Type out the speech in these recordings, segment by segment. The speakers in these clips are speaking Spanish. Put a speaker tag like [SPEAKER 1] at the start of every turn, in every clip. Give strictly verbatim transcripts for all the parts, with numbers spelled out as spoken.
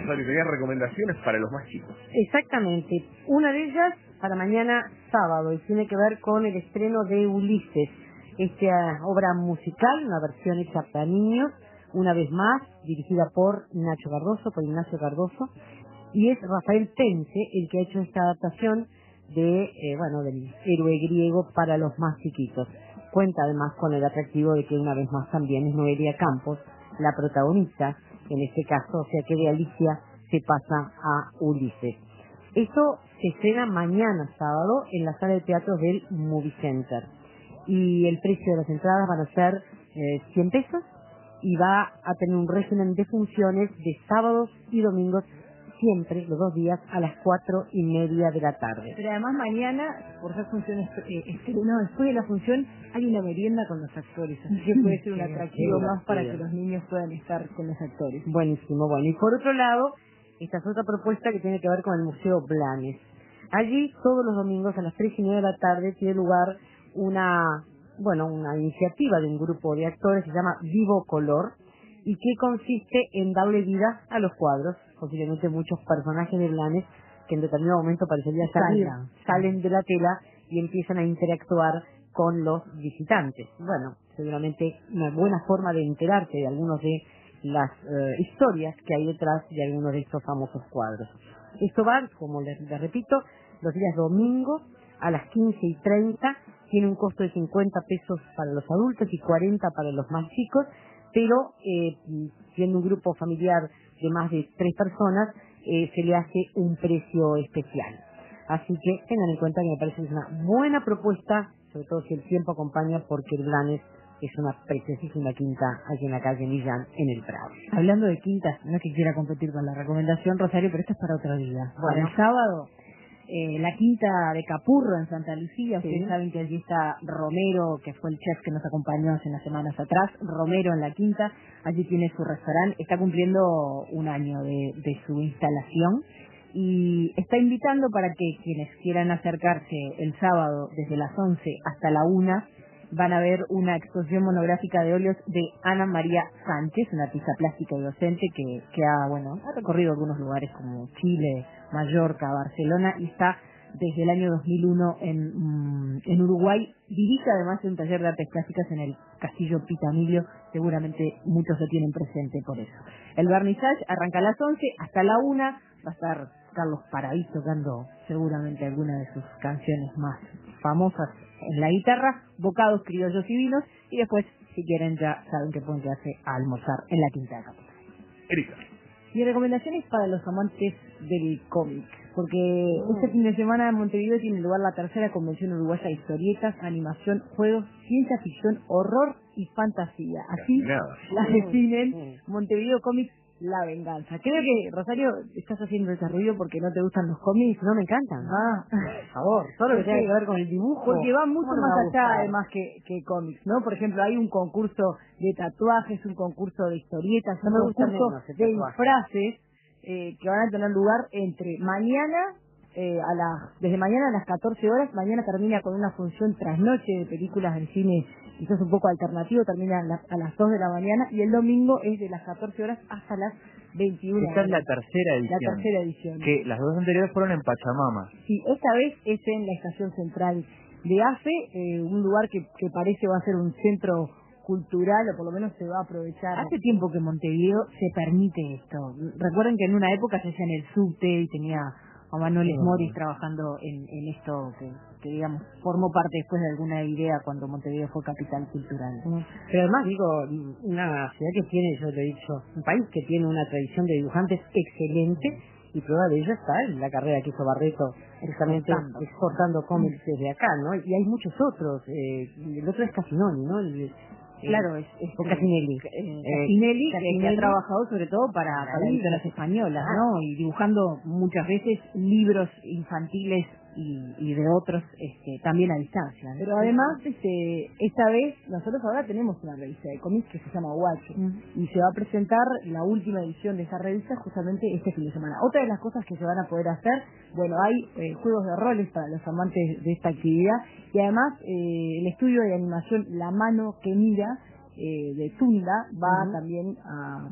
[SPEAKER 1] Rosario, tenía recomendaciones para los más chicos.
[SPEAKER 2] Exactamente. Una de ellas para mañana sábado y tiene que ver con el estreno de Ulises, esta obra musical, una versión hecha para niños, una vez más, dirigida por Nacho Cardoso, por Ignacio Cardoso, y es Rafael Pense el que ha hecho esta adaptación de, eh, bueno, del héroe griego para los más chiquitos. Cuenta además con el atractivo de que una vez más también es Noelia Campos la protagonista, en este caso, o sea que de Alicia se pasa a Ulises. Esto se estrena mañana sábado en la sala de teatro del Movie Center y el precio de las entradas van a ser eh, cien pesos y va a tener un régimen de funciones de sábados y domingos siempre, los dos días, a las cuatro y media de la tarde.
[SPEAKER 3] Pero además mañana, por ser funciones, eh, estreno, después de la función hay una merienda con los actores, así que puede ser un atractivo más para que los niños puedan estar con los actores.
[SPEAKER 2] Buenísimo, bueno, y por otro lado, esta es otra propuesta que tiene que ver con el Museo Blanes. Allí, todos los domingos a las tres y media de la tarde, tiene lugar una, bueno, una iniciativa de un grupo de actores, se llama Vivo Color, y que consiste en darle vida a los cuadros, posiblemente muchos personajes de Blanes que en determinado momento parecería salir, salen de la tela y empiezan a interactuar con los visitantes. Bueno, seguramente una buena forma de enterarse de algunos de las eh, historias que hay detrás de algunos de estos famosos cuadros. Esto va, como les, les repito, los días domingos a las quince y treinta, tiene un costo de cincuenta pesos para los adultos y cuarenta para los más chicos, pero eh, siendo un grupo familiar de más de tres personas, eh, se le hace un precio especial. Así que tengan en cuenta que me parece que es una buena propuesta, sobre todo si el tiempo acompaña, porque el Blanes es una preciosísima quinta aquí en la calle Millán, en el Prado.
[SPEAKER 3] Hablando de quintas, no es que quiera competir con la recomendación, Rosario, pero esto es para otro día.
[SPEAKER 2] Bueno.
[SPEAKER 3] Para el sábado, eh, la quinta de Capurro en Santa Lucía, ustedes
[SPEAKER 2] Sí.
[SPEAKER 3] saben que allí está Romero, que fue el chef que nos acompañó hace unas semanas atrás, Romero en la quinta, allí tiene su restaurante, está cumpliendo un año de, de su instalación y está invitando para que quienes quieran acercarse el sábado desde las once hasta la una, van a ver una exposición monográfica de óleos de Ana María Sánchez, una artista plástica y docente que, que ha, bueno, ha recorrido algunos lugares como Chile, Mallorca, Barcelona, y está desde el año dos mil uno en, mm, en Uruguay. Dirige además un taller de artes plásticas en el Castillo Pitamilio, seguramente muchos lo tienen presente por eso. El vernissage arranca a las once, hasta la una va a estar Carlos Paradís tocando seguramente alguna de sus canciones más famosas en la guitarra, bocados criollos y vinos, y después, si quieren, ya saben que pueden quedarse a almorzar en la Quinta de Capurro.
[SPEAKER 1] Erika.
[SPEAKER 3] Mi recomendación es para los amantes del cómic, porque
[SPEAKER 2] Mm.
[SPEAKER 3] este fin de semana en Montevideo tiene lugar la tercera convención uruguaya de historietas, animación, juegos, ciencia ficción, horror y fantasía. Así
[SPEAKER 1] Nada.
[SPEAKER 3] la definen
[SPEAKER 2] Mm.
[SPEAKER 3] Montevideo Comics La Venganza. Creo que, Rosario, estás haciendo ese ruido porque no te gustan los cómics.
[SPEAKER 2] No me encantan.
[SPEAKER 3] Ah,
[SPEAKER 2] Por favor, todo lo que
[SPEAKER 3] Porque-
[SPEAKER 2] tenga que ver con el dibujo.
[SPEAKER 3] porque va mucho
[SPEAKER 2] ¿cómo no me
[SPEAKER 3] más
[SPEAKER 2] va a
[SPEAKER 3] allá
[SPEAKER 2] gustar?
[SPEAKER 3] además que, que cómics, ¿no? Por ejemplo, hay un concurso de tatuajes, un concurso de historietas,
[SPEAKER 2] No
[SPEAKER 3] un
[SPEAKER 2] me gusta
[SPEAKER 3] concurso
[SPEAKER 2] menos el
[SPEAKER 3] de
[SPEAKER 2] tatuaje.
[SPEAKER 3] disfraces eh, que van a tener lugar entre mañana, eh, a las, desde mañana a las catorce horas, mañana termina con una función trasnoche de películas del cine, quizás un poco alternativo, termina a, la- a las dos de la mañana, y el domingo es de las catorce horas hasta las veintiuna
[SPEAKER 4] Esta es la
[SPEAKER 3] horas.
[SPEAKER 4] tercera edición.
[SPEAKER 3] La tercera edición.
[SPEAKER 4] Que las dos anteriores fueron en Pachamama.
[SPEAKER 3] Sí, esta vez es en la estación central de AFE, eh, un lugar que, que parece va a ser un centro cultural, o por lo menos se va a aprovechar. Hace tiempo que Montevideo se permite esto. Recuerden que en una época se hacía en el subte y tenía a Manuel
[SPEAKER 2] Mm.
[SPEAKER 3] Moris trabajando en, en esto que, que, digamos, formó parte después de alguna idea cuando Montevideo fue capital cultural.
[SPEAKER 2] Pero además, digo, una ciudad que tiene, yo te he dicho, un país que tiene una tradición de dibujantes excelente, y prueba de ello está en la carrera que hizo Barreto, justamente
[SPEAKER 3] Exportando.
[SPEAKER 2] exportando cómics desde acá, ¿no? Y hay muchos otros, eh, el otro es Casinoni, ¿no? El, el-
[SPEAKER 3] Claro, es, es
[SPEAKER 2] o Casinelli.
[SPEAKER 3] eh,
[SPEAKER 2] Eh,
[SPEAKER 3] Casinelli, que- que,
[SPEAKER 2] Casinelli.
[SPEAKER 3] ha trabajado sobre todo para,
[SPEAKER 2] Para
[SPEAKER 3] para
[SPEAKER 2] la
[SPEAKER 3] editoras
[SPEAKER 2] editorial.
[SPEAKER 3] españolas,
[SPEAKER 2] Ah.
[SPEAKER 3] ¿no? Y dibujando muchas veces libros infantiles y, y de otros este, también a distancia, ¿no? Pero además, este, esta vez nosotros ahora tenemos una revista de cómics que se llama Guacho,
[SPEAKER 2] Mm.
[SPEAKER 3] y se va a presentar la última edición de esa revista justamente este fin de semana. Otra de las cosas que se van a poder hacer, bueno, hay eh, juegos de roles para los amantes de esta actividad, y además eh, el estudio de animación La Mano que Mira, eh, de Tunda, va
[SPEAKER 2] Ujú.
[SPEAKER 3] también a, a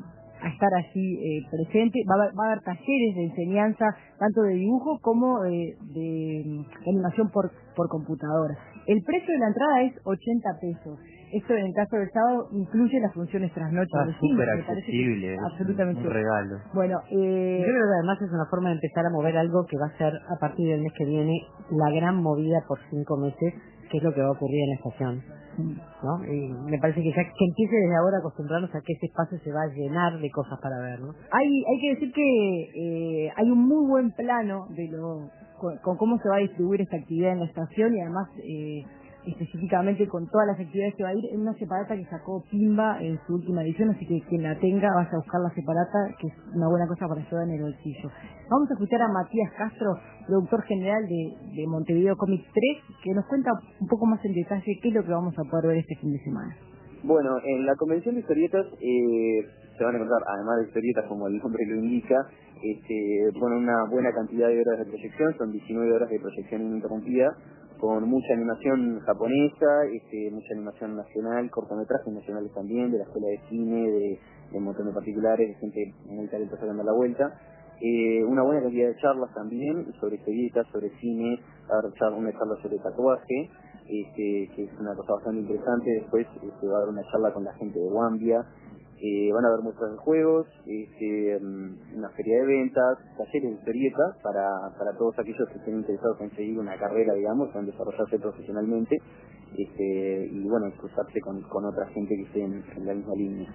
[SPEAKER 3] a estar allí eh, presente. Va a, haber, va a haber talleres de enseñanza, tanto de dibujo como eh, de, de animación por, por computadora. El precio de la entrada es ochenta pesos. Esto en el caso del sábado incluye las funciones trasnoche.
[SPEAKER 4] Está súper accesible, es
[SPEAKER 3] absolutamente
[SPEAKER 4] un regalo.
[SPEAKER 3] Bueno, eh,
[SPEAKER 2] yo creo que además es una forma de empezar a mover algo que va a ser a partir del mes que viene la gran movida por cinco meses, que es lo que va a ocurrir en la estación, ¿no? Y me parece que ya que empiece desde ahora a acostumbrarnos a que ese espacio se va a llenar de cosas para ver, ¿no?
[SPEAKER 3] hay hay que decir que eh, hay un muy buen plano de lo con, con cómo se va a distribuir esta actividad en la estación y además eh, específicamente con todas las actividades que va a ir en una separata que sacó Pimba en su última edición, así que quien la tenga vaya a buscar la separata, que es una buena cosa para llevar en el bolsillo. Vamos a escuchar a Matías Castro, productor general de, de Montevideo Comics tres, que nos cuenta un poco más en detalle qué es lo que vamos a poder ver este fin de semana.
[SPEAKER 5] Bueno, en la convención de historietas eh, se van a encontrar, además de historietas como el nombre lo indica, este, bueno, una buena cantidad de horas de proyección, son diecinueve horas de proyección ininterrumpida, con mucha animación japonesa, este, mucha animación nacional, cortometrajes nacionales también, de la escuela de cine, de, de un montón de particulares, de gente muy talentosa dando la vuelta. Eh, una buena cantidad de charlas también sobre historietas, sobre cine, va a haber una charla sobre tatuaje, este, que es una cosa bastante interesante. Después este, va a haber una charla con la gente de Wambia. Eh, van a haber muestras de juegos, este, una feria de ventas, talleres de historietas para, para todos aquellos que estén interesados en seguir una carrera, digamos, en desarrollarse profesionalmente, este, y bueno, cruzarse con, con otra gente que esté en, en la misma línea.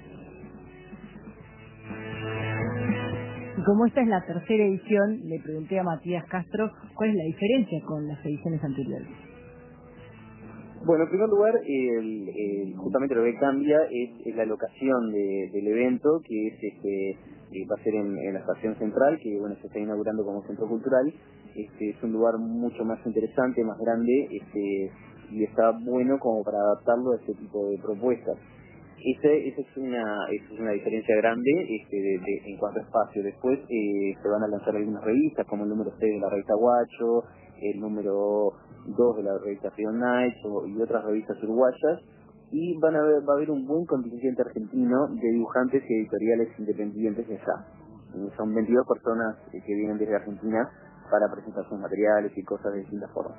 [SPEAKER 3] Y como esta es la tercera edición, le pregunté a Matías Castro cuál es la diferencia con las ediciones anteriores.
[SPEAKER 5] Bueno, en primer lugar, el, el, justamente lo que cambia es, es la locación de, del evento, que es este eh, va a ser en, en la estación central, que bueno se está inaugurando como centro cultural. Este, es un lugar mucho más interesante, más grande, este, y está bueno como para adaptarlo a este tipo de propuestas. Ese, esa es una, esa es una diferencia grande este, de, de, en cuanto a espacio. Después eh, se van a lanzar algunas revistas, como el número seis de la revista Guacho, el número dos de la revista Freedom Nights o, y otras revistas uruguayas, y van a ver, va a haber un buen contingente argentino de dibujantes y editoriales independientes de allá. Eh, Son veintidós personas eh, que vienen desde Argentina para presentar sus materiales y cosas de distintas formas.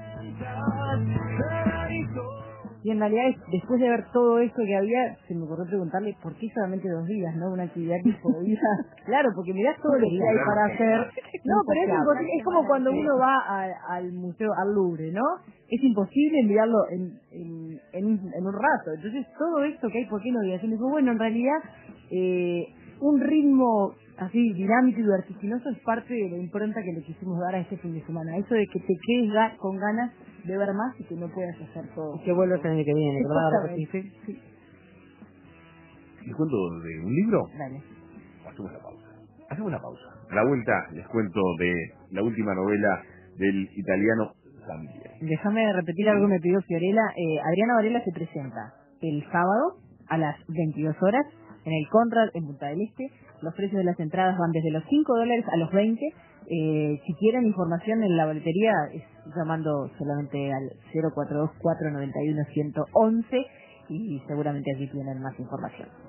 [SPEAKER 3] Y en realidad, después de ver todo eso que había, se me ocurrió preguntarle por qué solamente dos días, ¿no? Una actividad que podía... Claro, porque mirás todo lo que hay para hacer. No, pero es imposible. Es como cuando uno va al, al museo, al Louvre, ¿no? Es imposible mirarlo en, en, en, un, en un rato. Entonces, todo esto que hay, ¿por qué no días? Y me dijo, bueno, en realidad, eh, un ritmo así dinámico y vertiginoso es parte de la impronta que le quisimos dar a este fin de semana. Eso de que te quedes ga con ganas de ver más y que no puedas hacer todo.
[SPEAKER 2] Y que vuelvas el año que viene, ¿verdad?
[SPEAKER 3] Sí.
[SPEAKER 1] ¿Les cuento de un libro?
[SPEAKER 3] Dale.
[SPEAKER 1] Hacemos la pausa. Hacemos la pausa. A la vuelta les cuento de la última novela del italiano Zambieri.
[SPEAKER 3] Déjame repetir algo que me pidió Fiorella. Eh, Adriana Varela se presenta el sábado a las veintidós horas en el Conrad en Punta del Este. Los precios de las entradas van desde los cinco dólares a los veinte. Eh, si quieren información en la boletería, es llamando solamente al cero cuatro dos cuatro nueve uno uno uno uno y seguramente allí tienen más información.